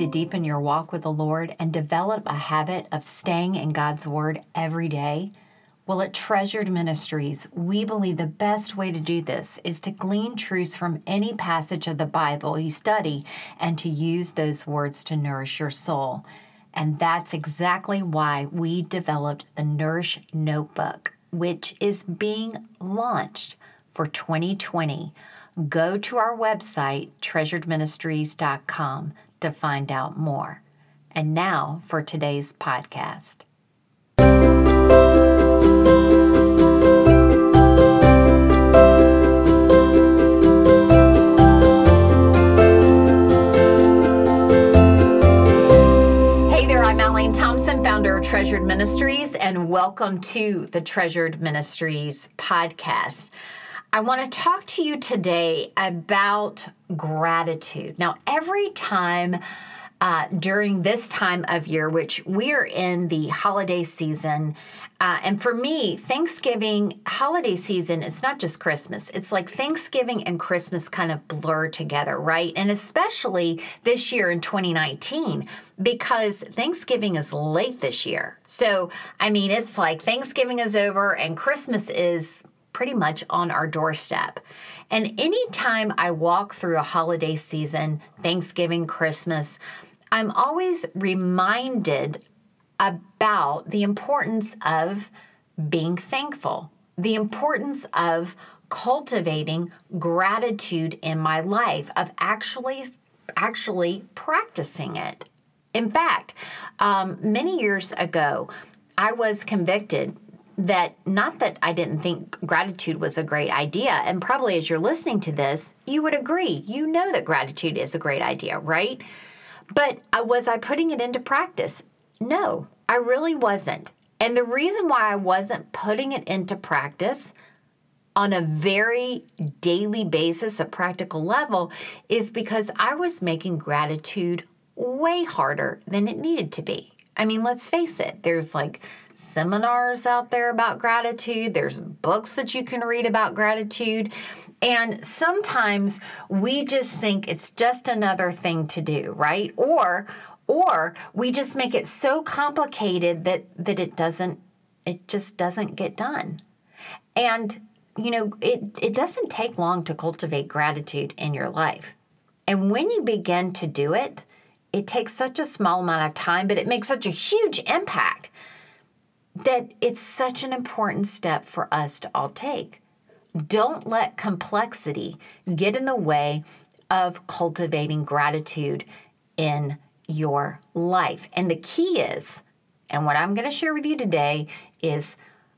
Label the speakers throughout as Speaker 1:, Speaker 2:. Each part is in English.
Speaker 1: to deepen your walk with the Lord and develop a habit of staying in God's Word every day? Well, at Treasured Ministries, we believe the best way to do this is to glean truths from any passage of the Bible you study and to use those words to nourish your soul. And that's exactly why we developed the Nourish Notebook, which is being launched for 2020. Go to our website, treasuredministries.com, to find out more. And now for today's podcast. Hey there, I'm Alene Thompson, founder of Treasured Ministries, and welcome to the Treasured Ministries podcast. I want to talk to you today about gratitude. Now, every time during this time of year, which we are in the holiday season, and for me, Thanksgiving, holiday season, it's not just Christmas. It's like Thanksgiving and Christmas kind of blur together, right? And especially this year in 2019, because Thanksgiving is late this year. So, it's like Thanksgiving is over and Christmas is pretty much on our doorstep. And anytime I walk through a holiday season, Thanksgiving, Christmas, I'm always reminded about the importance of being thankful, the importance of cultivating gratitude in my life, of actually practicing it. In fact, many years ago, I was convicted that not that I didn't think gratitude was a great idea, and probably as you're listening to this, you would agree. You know that gratitude is a great idea, right? But was I putting it into practice? No, I really wasn't. And the reason why I wasn't putting it into practice on a very daily basis, a practical level, is because I was making gratitude way harder than it needed to be. Let's face it, there's like seminars out there about gratitude. There's books that you can read about gratitude. And sometimes we just think it's just another thing to do, right? Or we just make it so complicated that it just doesn't get done. And, it doesn't take long to cultivate gratitude in your life. And when you begin to do it, it takes such a small amount of time, but it makes such a huge impact that it's such an important step for us to all take. Don't let complexity get in the way of cultivating gratitude in your life. And the key is, and what I'm going to share with you today is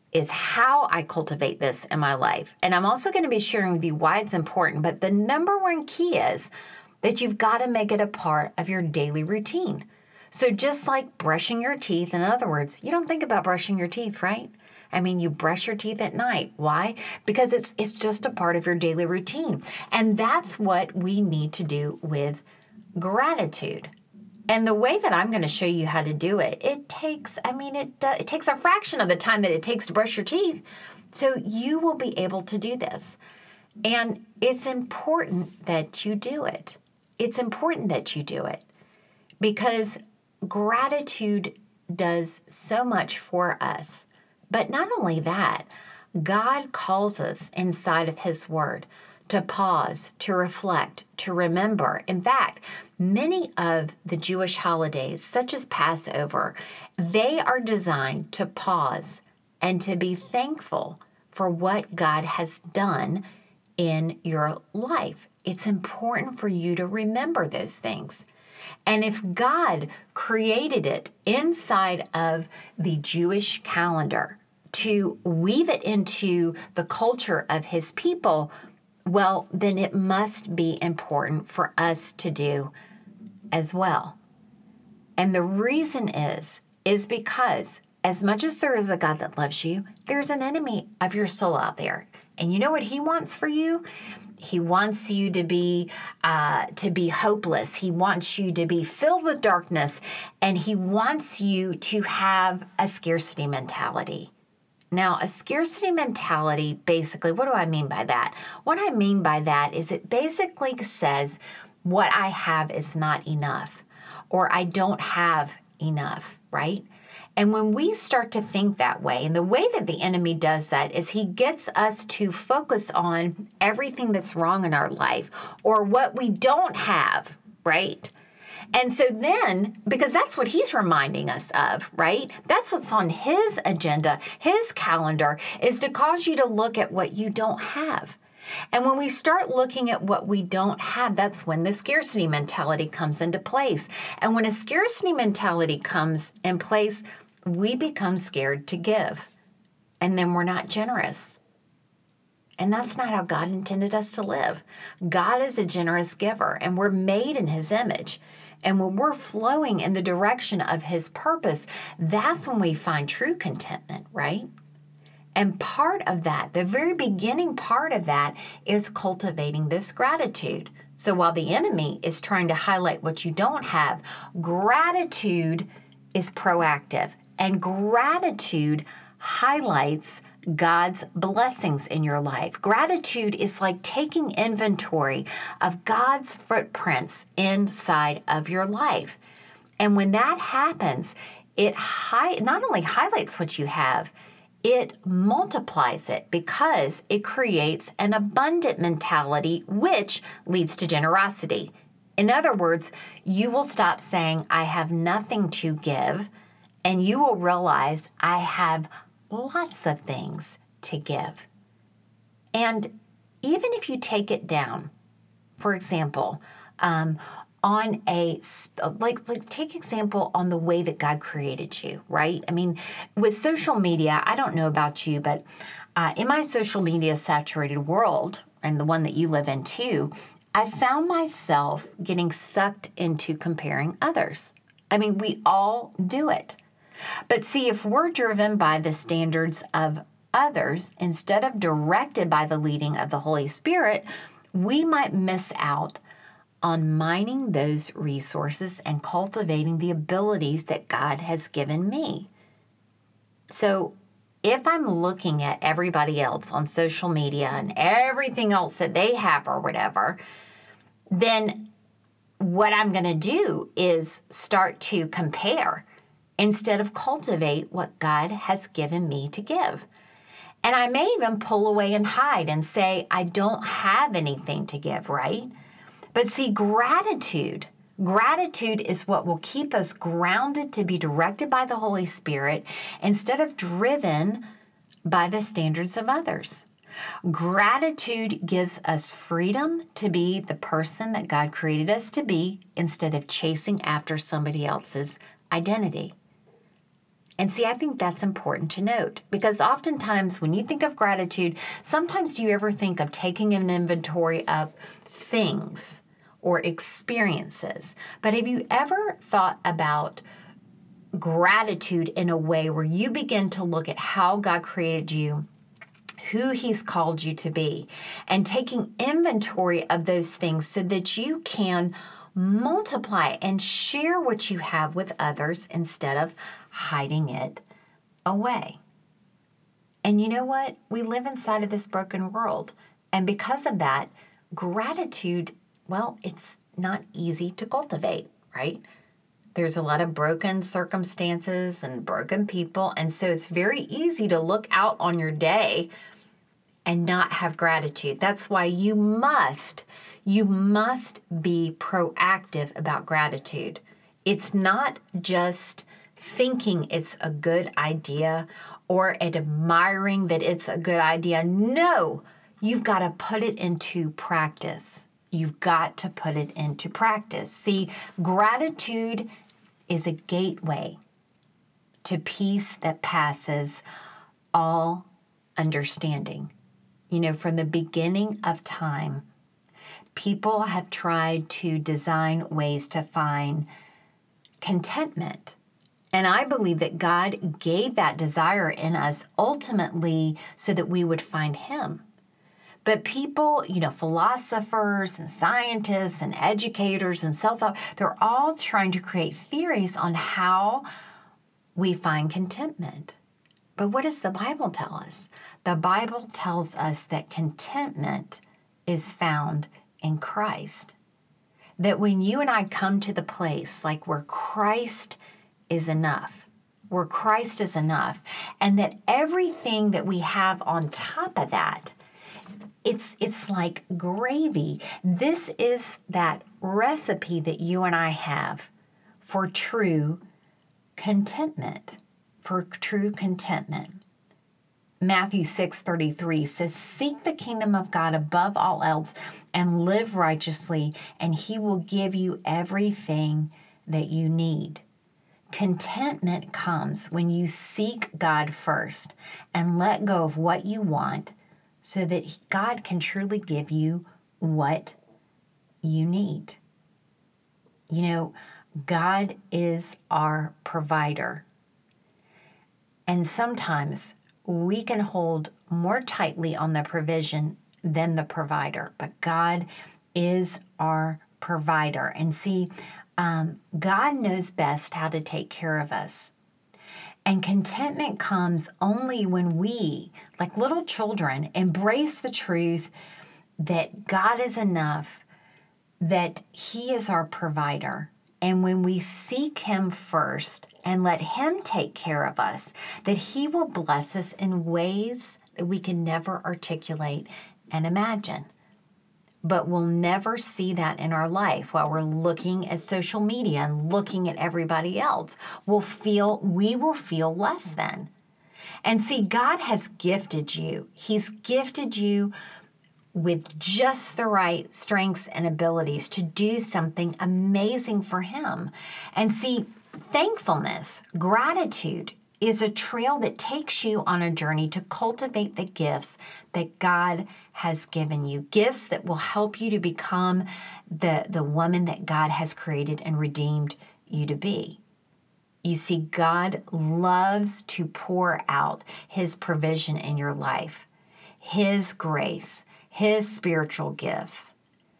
Speaker 1: how I cultivate this in my life. And I'm also going to be sharing with you why it's important. But the number one key is that you've got to make it a part of your daily routine. So just like brushing your teeth, in other words, you don't think about brushing your teeth, right? You brush your teeth at night. Why? Because it's just a part of your daily routine. And that's what we need to do with gratitude. And the way that I'm going to show you how to do it, it takes a fraction of the time that it takes to brush your teeth. So you will be able to do this. And it's important that you do it. It's important that you do it because gratitude does so much for us. But not only that, God calls us inside of His Word to pause, to reflect, to remember. In fact, many of the Jewish holidays, such as Passover, they are designed to pause and to be thankful for what God has done in your life. It's important for you to remember those things. And if God created it inside of the Jewish calendar to weave it into the culture of His people, well, then it must be important for us to do as well. And the reason is because as much as there is a God that loves you, there's an enemy of your soul out there. And you know what he wants for you? He wants you to be hopeless. He wants you to be filled with darkness, and he wants you to have a scarcity mentality. Now, a scarcity mentality, basically, what do I mean by that? What I mean by that is it basically says what I have is not enough, or I don't have enough, right? And when we start to think that way, and the way that the enemy does that is he gets us to focus on everything that's wrong in our life or what we don't have, right? And so then, because that's what he's reminding us of, right? That's what's on his agenda, his calendar, is to cause you to look at what you don't have. And when we start looking at what we don't have, that's when the scarcity mentality comes into place. And when a scarcity mentality comes in place, we become scared to give. And then we're not generous. And that's not how God intended us to live. God is a generous giver, and we're made in his image. And when we're flowing in the direction of his purpose, that's when we find true contentment, right? And part of that, the very beginning part of that, is cultivating this gratitude. So while the enemy is trying to highlight what you don't have, gratitude is proactive. And gratitude highlights God's blessings in your life. Gratitude is like taking inventory of God's footprints inside of your life. And when that happens, it not only highlights what you have, it multiplies it because it creates an abundant mentality, which leads to generosity. In other words, you will stop saying, I have nothing to give, and you will realize I have lots of things to give. And even if you take it down, for example, on take example on the way that God created you, right? I mean, with social media, I don't know about you, but in my social media saturated world, and the one that you live in too, I found myself getting sucked into comparing others. I mean, we all do it. But see, if we're driven by the standards of others instead of directed by the leading of the Holy Spirit, we might miss out on mining those resources and cultivating the abilities that God has given me. So if I'm looking at everybody else on social media and everything else that they have or whatever, then what I'm going to do is start to compare instead of cultivate what God has given me to give. And I may even pull away and hide and say, I don't have anything to give, right? But see, gratitude is what will keep us grounded to be directed by the Holy Spirit instead of driven by the standards of others. Gratitude gives us freedom to be the person that God created us to be instead of chasing after somebody else's identity. And see, I think that's important to note because oftentimes when you think of gratitude, sometimes do you ever think of taking an inventory of things or experiences? But have you ever thought about gratitude in a way where you begin to look at how God created you, who he's called you to be, and taking inventory of those things so that you can multiply and share what you have with others instead of hiding it away? And you know what? We live inside of this broken world. And because of that, gratitude, well, it's not easy to cultivate, right? There's a lot of broken circumstances and broken people. And so it's very easy to look out on your day and not have gratitude. That's why you must be proactive about gratitude. It's not just thinking it's a good idea or admiring that it's a good idea. No, you've got to put it into practice. You've got to put it into practice. See, gratitude is a gateway to peace that passes all understanding. You know, from the beginning of time, people have tried to design ways to find contentment. And I believe that God gave that desire in us ultimately so that we would find him. But people, philosophers and scientists and educators and self-help, they're all trying to create theories on how we find contentment. But what does the Bible tell us? The Bible tells us that contentment is found in Christ. that when you and I come to the place like where Christ is enough, and that everything that we have on top of that, it's like gravy. This is that recipe that you and I have for true contentment, Matthew 6:33 says, "Seek the kingdom of God above all else and live righteously, and he will give you everything that you need." Contentment comes when you seek God first and let go of what you want so that God can truly give you what you need. You know, God is our provider. And sometimes we can hold more tightly on the provision than the provider, but God is our provider. And see, God knows best how to take care of us. And contentment comes only when we, like little children, embrace the truth that God is enough, that he is our provider. And when we seek him first and let him take care of us, that he will bless us in ways that we can never articulate and imagine. But we'll never see that in our life while we're looking at social media and looking at everybody else. We will feel less than. And see, God has gifted you. He's gifted you with just the right strengths and abilities to do something amazing for him. And see, thankfulness, gratitude is a trail that takes you on a journey to cultivate the gifts that God has given you, gifts that will help you to become the woman that God has created and redeemed you to be. You see, God loves to pour out his provision in your life, his grace, his spiritual gifts.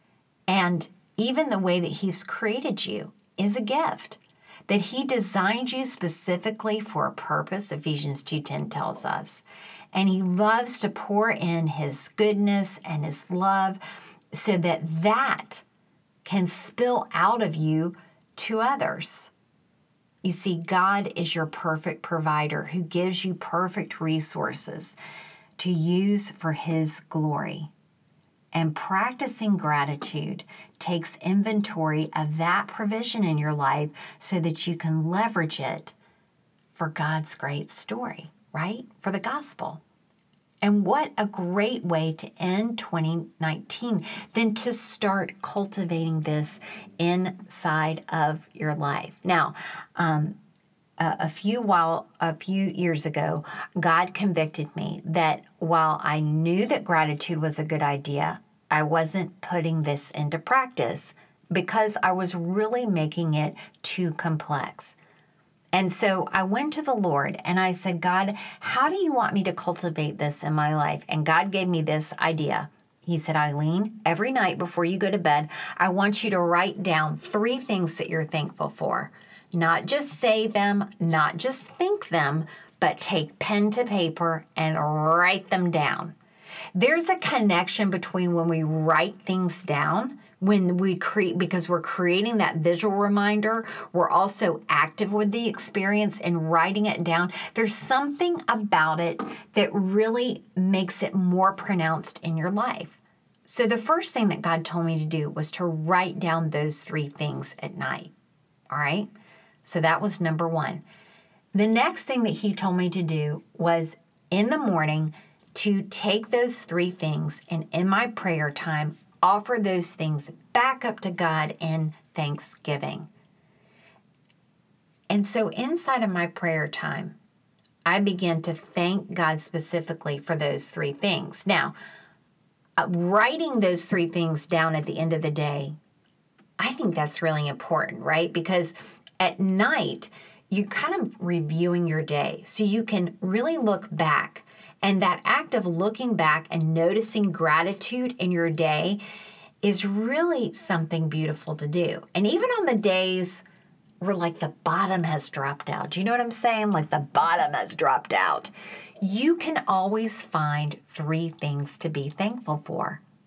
Speaker 1: And even the way that he's created you is a gift, that he designed you specifically for a purpose, Ephesians 2:10 tells us. And he loves to pour in his goodness and his love so that can spill out of you to others. You see, God is your perfect provider who gives you perfect resources to use for his glory. And practicing gratitude takes inventory of that provision in your life so that you can leverage it for God's great story, right? For the gospel. And what a great way to end 2019 than to start cultivating this inside of your life. Now, a few years ago, God convicted me that while I knew that gratitude was a good idea, I wasn't putting this into practice because I was really making it too complex. And so I went to the Lord and I said, God, how do you want me to cultivate this in my life? And God gave me this idea. He said, Eileen, every night before you go to bed, I want you to write down 3 things that you're thankful for. Not just say them, not just think them, but take pen to paper and write them down. There's a connection between when we write things down, when we create, because we're creating that visual reminder, we're also active with the experience and writing it down. There's something about it that really makes it more pronounced in your life. So the first thing that God told me to do was to write down those 3 things at night. All right? So that was number 1. The next thing that he told me to do was in the morning to take those 3 things and in my prayer time, offer those things back up to God in thanksgiving. And so inside of my prayer time, I began to thank God specifically for those 3 things. Now, writing those 3 things down at the end of the day, I think that's really important, right? Because at night, you're kind of reviewing your day so you can really look back. And that act of looking back and noticing gratitude in your day is really something beautiful to do. And even on the days where like the bottom has dropped out, do you know what I'm saying? Like the bottom has dropped out. You can always find 3 things to be thankful for.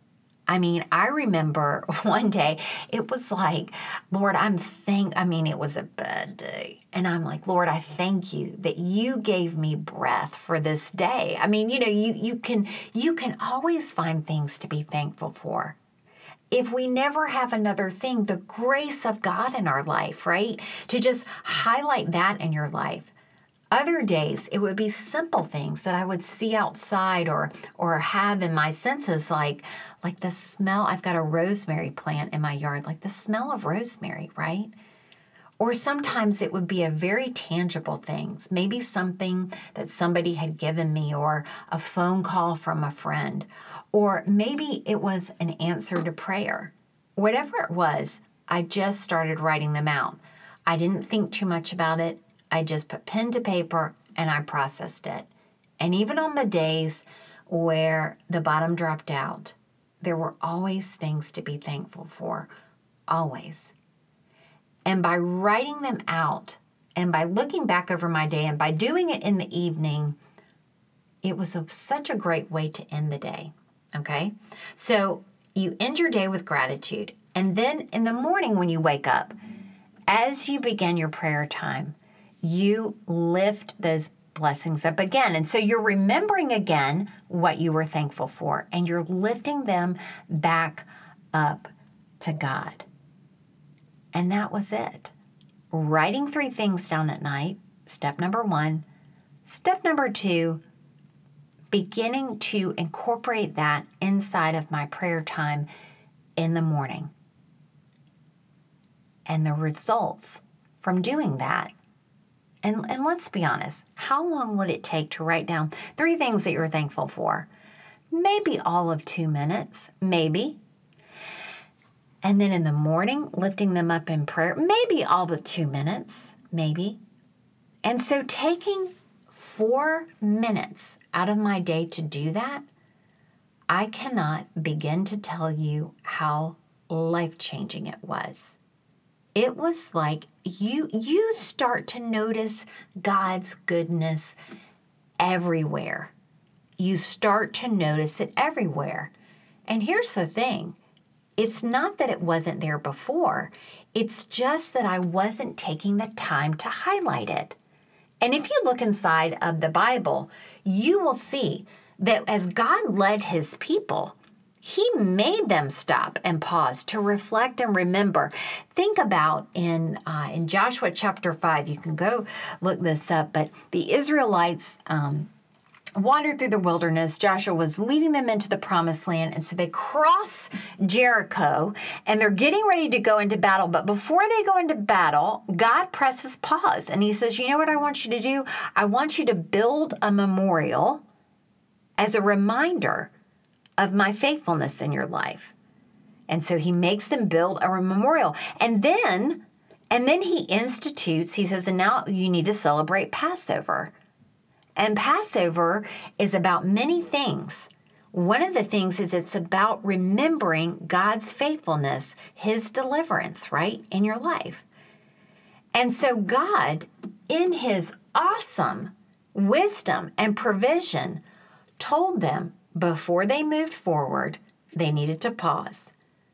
Speaker 1: I mean, I remember one day it was like, Lord, it was a bad day. And I'm like, Lord, I thank you that you gave me breath for this day. I mean, you can always find things to be thankful for. If we never have another thing, the grace of God in our life, right? To just highlight that in your life. Other days, it would be simple things that I would see outside or have in my senses, like the smell. I've got a rosemary plant in my yard, like the smell of rosemary, right? Or sometimes it would be a very tangible things, maybe something that somebody had given me or a phone call from a friend, or maybe it was an answer to prayer. Whatever it was, I just started writing them out. I didn't think too much about it. I just put pen to paper and I processed it. And even on the days where the bottom dropped out, there were always things to be thankful for, always. And by writing them out and by looking back over my day and by doing it in the evening, it was such a great way to end the day, okay? So you end your day with gratitude. And then in the morning when you wake up, as you begin your prayer time, you lift those blessings up again. And so you're remembering again what you were thankful for, and you're lifting them back up to God. And that was it. Writing 3 things down at night, step number 1. Step number 2, beginning to incorporate that inside of my prayer time in the morning. And the results from doing that. And let's be honest, how long would it take to write down 3 things that you're thankful for? Maybe all of 2 minutes, maybe. And then in the morning, lifting them up in prayer, maybe all but 2 minutes, maybe. And so taking 4 minutes out of my day to do that, I cannot begin to tell you how life-changing it was. It was like you start to notice God's goodness everywhere. You start to notice it everywhere. And here's the thing. It's not that it wasn't there before. It's just that I wasn't taking the time to highlight it. And if you look inside of the Bible, you will see that as God led his people, he made them stop and pause to reflect and remember. Think about in Joshua chapter 5, you can go look this up, but the Israelites wandered through the wilderness. Joshua was leading them into the promised land, and so they cross Jericho, and they're getting ready to go into battle. But before they go into battle, God presses pause, and he says, you know what I want you to do? I want you to build a memorial as a reminder of my faithfulness in your life. And so he makes them build a memorial. And then he institutes, he says, and now you need to celebrate Passover. And Passover is about many things. One of the things is it's about remembering God's faithfulness, his deliverance, right, in your life. And so God, in his awesome wisdom and provision, told them before they moved forward, they needed to pause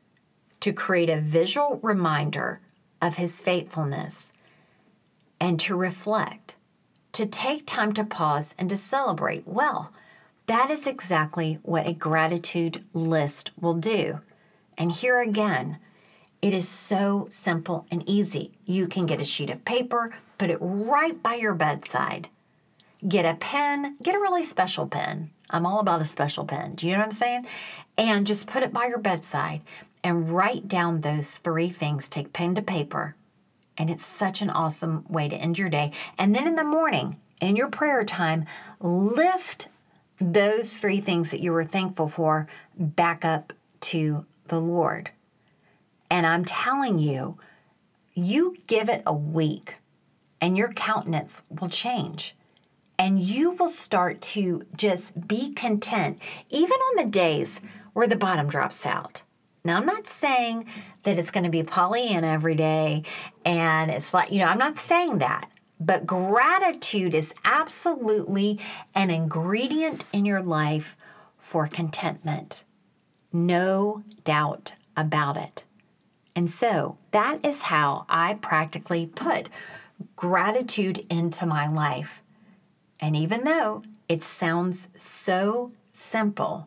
Speaker 1: to create a visual reminder of his faithfulness and to reflect, to take time to pause and to celebrate. Well, that is exactly what a gratitude list will do. And here again, it is so simple and easy. You can get a sheet of paper, put it right by your bedside. Get a pen, get a really special pen. I'm all about a special pen. Do you know what I'm saying? And just put it by your bedside and write down those 3 things. Take pen to paper. And it's such an awesome way to end your day. And then in the morning, in your prayer time, lift those 3 things that you were thankful for back up to the Lord. And I'm telling you, you give it a week and your countenance will change. And you will start to just be content, even on the days where the bottom drops out. Now, I'm not saying that it's going to be Pollyanna every day, and it's like, I'm not saying that. But gratitude is absolutely an ingredient in your life for contentment. No doubt about it. And so that is how I practically put gratitude into my life. And even though it sounds so simple,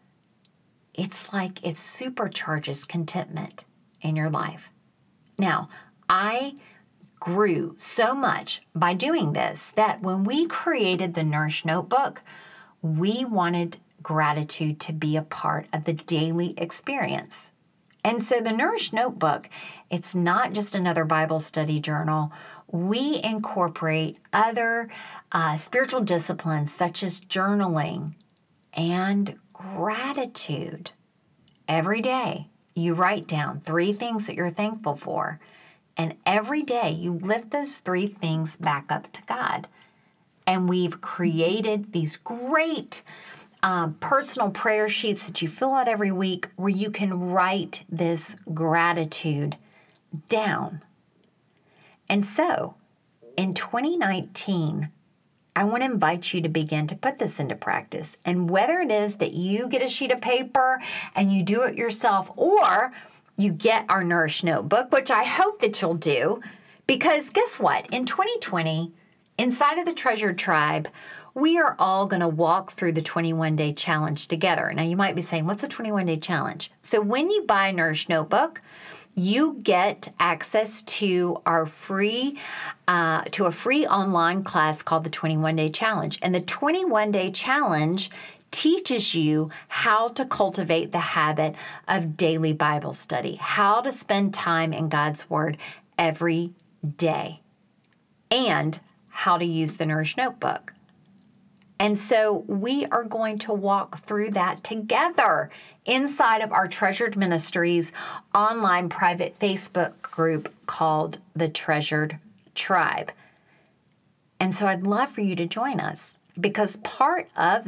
Speaker 1: it's like it supercharges contentment in your life. Now, I grew so much by doing this that when we created the Nourish Notebook, we wanted gratitude to be a part of the daily experience. And so the Nourish Notebook, it's not just another Bible study journal. We incorporate other spiritual disciplines such as journaling and gratitude. Every day, you write down 3 things that you're thankful for. And every day, you lift those 3 things back up to God. And we've created these great personal prayer sheets that you fill out every week where you can write this gratitude down. And so, in 2019, I want to invite you to begin to put this into practice. And whether it is that you get a sheet of paper and you do it yourself, or you get our Nourish Notebook, which I hope that you'll do, because guess what? In 2020, inside of the Treasured Tribe, we are all going to walk through the 21-day challenge together. Now, you might be saying, what's a 21-day challenge? So when you buy a Nourish Notebook, you get access to our free, to a free online class called the 21-Day Challenge. And the 21-Day Challenge teaches you how to cultivate the habit of daily Bible study, how to spend time in God's Word every day, and how to use the Nourish Notebook. And so we are going to walk through that together inside of our Treasured Ministries online private Facebook group called the Treasured Tribe. And so I'd love for you to join us, because part of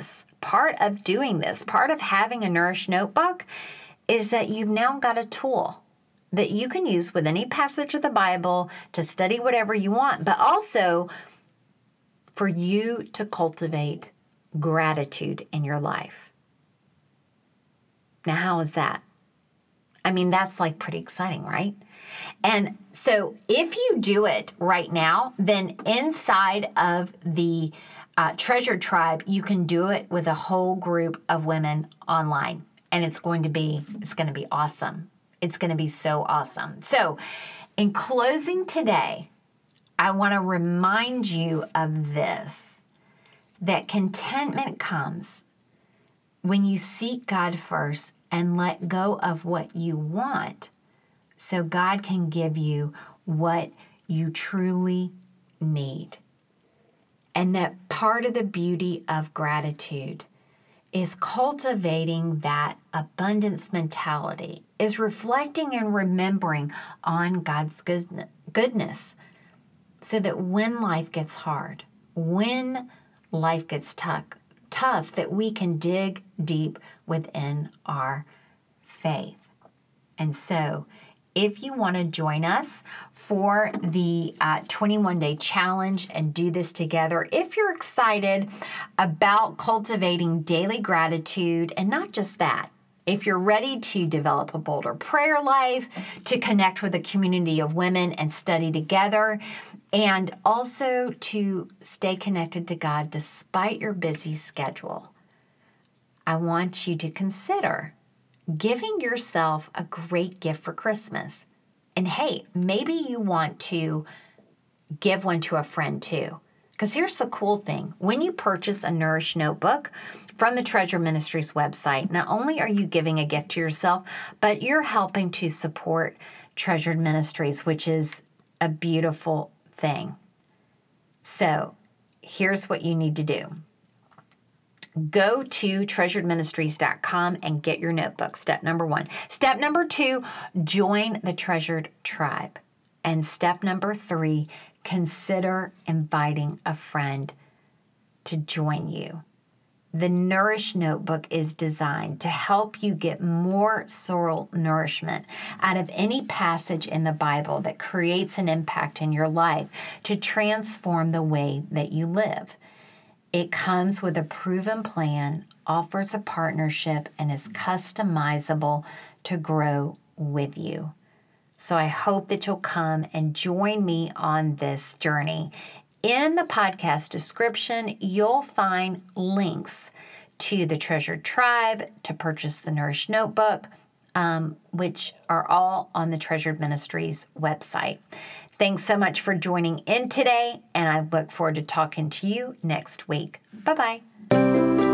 Speaker 1: doing this, part of having a Nourish Notebook is that you've now got a tool that you can use with any passage of the Bible to study whatever you want, but also for you to cultivate gratitude in your life. Now, how is that? I mean, that's like pretty exciting, right? And so if you do it right now, then inside of the Treasured Tribe, you can do it with a whole group of women online. And it's going to be awesome. It's going to be so awesome. So in closing today, I want to remind you of this, that contentment comes when you seek God first and let go of what you want so God can give you what you truly need. And that part of the beauty of gratitude is cultivating that abundance mentality, is reflecting and remembering on God's goodness, so that when life gets hard, when life gets tough, that we can dig deep within our faith. And so, if you want to join us for the 21-day challenge and do this together, if you're excited about cultivating daily gratitude, and not just that, if you're ready to develop a bolder prayer life, to connect with a community of women and study together, and also to stay connected to God despite your busy schedule, I want you to consider giving yourself a great gift for Christmas. And hey, maybe you want to give one to a friend too. Because here's the cool thing. When you purchase a Nourish Notebook from the Treasure Ministries website, not only are you giving a gift to yourself, but you're helping to support Treasured Ministries, which is a beautiful thing. So here's what you need to do. Go to treasuredministries.com and get your notebook. Step number 1. Step number 2, join the Treasured Tribe. And step number 3, consider inviting a friend to join you. The Nourish Notebook is designed to help you get more soul nourishment out of any passage in the Bible that creates an impact in your life to transform the way that you live. It comes with a proven plan offers a partnership and is customizable to grow with you. So I hope that you'll come and join me on this journey. In the podcast description, you'll find links to the Treasured Tribe, to purchase the Nourish Notebook, which are all on the Treasured Ministries website. Thanks so much for joining in today, and I look forward to talking to you next week. Bye-bye.